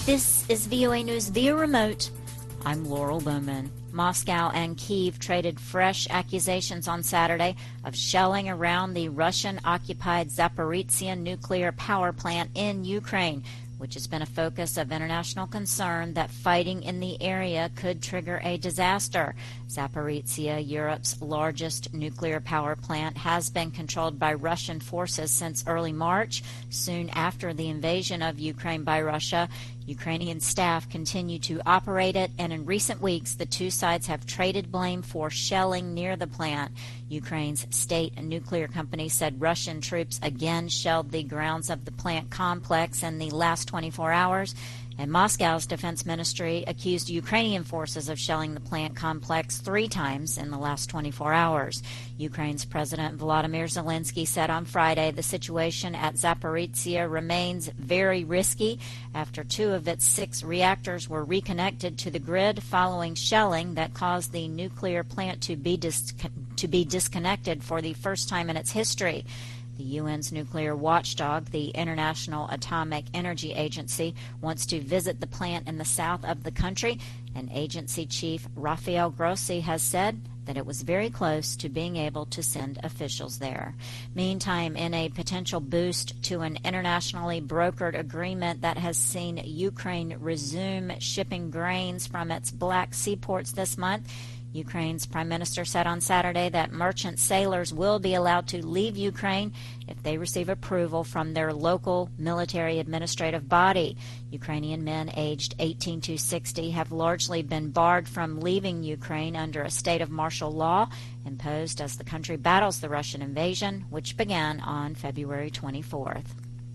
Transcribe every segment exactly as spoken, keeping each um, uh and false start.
This is V O A News via remote. I'm Laurel Bowman. Moscow and Kyiv traded fresh accusations on Saturday of shelling around the Russian-occupied Zaporizhzhia nuclear power plant in Ukraine, which has been a focus of international concern that fighting in the area could trigger a disaster. Zaporizhzhia, Europe's largest nuclear power plant, has been controlled by Russian forces since early March, soon after the invasion of Ukraine by Russia. Ukrainian staff continue to operate it, and in recent weeks, the two sides have traded blame for shelling near the plant. Ukraine's state nuclear company said Russian troops again shelled the grounds of the plant complex in the last twenty-four hours, and Moscow's defense ministry accused Ukrainian forces of shelling the plant complex three times in the last twenty-four hours. Ukraine's President Volodymyr Zelensky said on Friday the situation at Zaporizhzhia remains very risky after two of its six reactors were reconnected to the grid following shelling that caused the nuclear plant to be dis- to be disconnected for the first time in its history. The U N's nuclear watchdog, the International Atomic Energy Agency, wants to visit the plant in the south of the country, and agency chief Rafael Grossi has said that it was very close to being able to send officials there. Meantime, in a potential boost to an internationally brokered agreement that has seen Ukraine resume shipping grains from its Black Sea ports this month, Ukraine's prime minister said on Saturday that merchant sailors will be allowed to leave Ukraine if they receive approval from their local military administrative body. Ukrainian men aged eighteen to sixty have largely been barred from leaving Ukraine under a state of martial law imposed as the country battles the Russian invasion, which began on February twenty-fourth.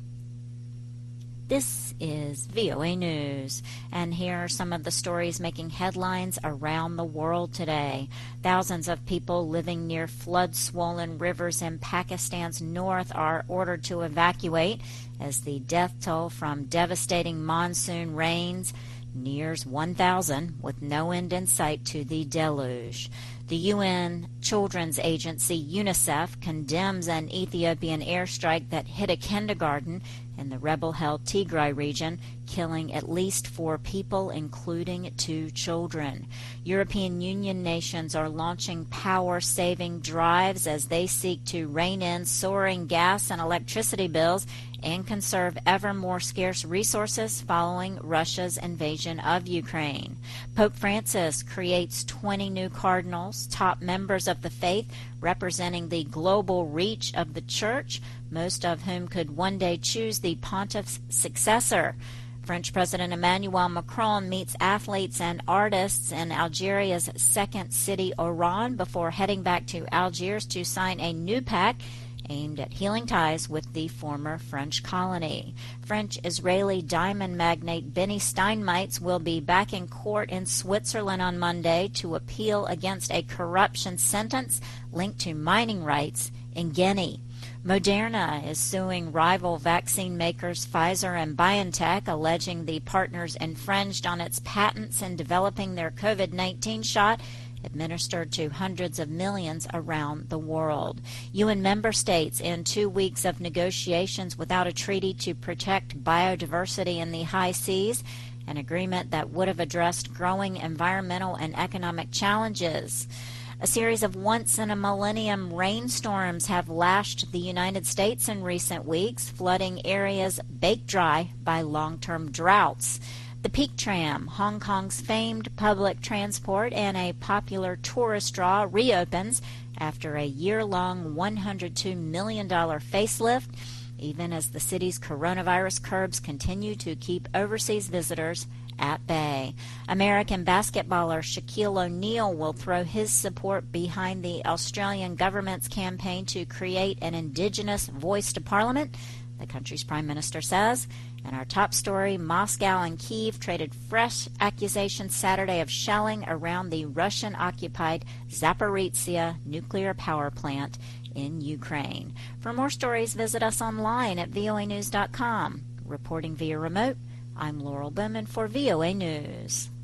This is V O A News, and here are some of the stories making headlines around the world today. Thousands of people living near flood-swollen rivers in Pakistan's north are ordered to evacuate as the death toll from devastating monsoon rains nears one thousand, with no end in sight to the deluge. The U N Children's Agency, UNICEF, condemns an Ethiopian airstrike that hit a kindergarten in the rebel-held Tigray region, killing at least four people, including two children. European Union nations are launching power-saving drives as they seek to rein in soaring gas and electricity bills and conserve ever more scarce resources following Russia's invasion of Ukraine. Pope Francis creates twenty new cardinals, top members of the faith, representing the global reach of the Church, most of whom could one day choose the pontiff's successor. French President Emmanuel Macron meets athletes and artists in Algeria's second city, Oran, before heading back to Algiers to sign a new pact aimed at healing ties with the former French colony. French-Israeli diamond magnate Benny Steinmetz will be back in court in Switzerland on Monday to appeal against a corruption sentence linked to mining rights in Guinea. Moderna is suing rival vaccine makers Pfizer and BioNTech, alleging the partners infringed on its patents in developing their COVID nineteen shot administered to hundreds of millions around the world. U N member states in two weeks of negotiations without a treaty to protect biodiversity in the high seas, an agreement that would have addressed growing environmental and economic challenges. A series of once-in-a-millennium rainstorms have lashed the United States in recent weeks, flooding areas baked dry by long-term droughts. The Peak Tram, Hong Kong's famed public transport and a popular tourist draw, reopens after a year-long one hundred two million dollars facelift, even as the city's coronavirus curbs continue to keep overseas visitors at bay. American basketballer Shaquille O'Neal will throw his support behind the Australian government's campaign to create an Indigenous voice to Parliament, the country's prime minister says. And our top story, Moscow and Kyiv traded fresh accusations Saturday of shelling around the Russian-occupied Zaporizhzhia nuclear power plant in Ukraine. For more stories, visit us online at V O A news dot com. Reporting via remote, I'm Laurel Bowman for V O A News.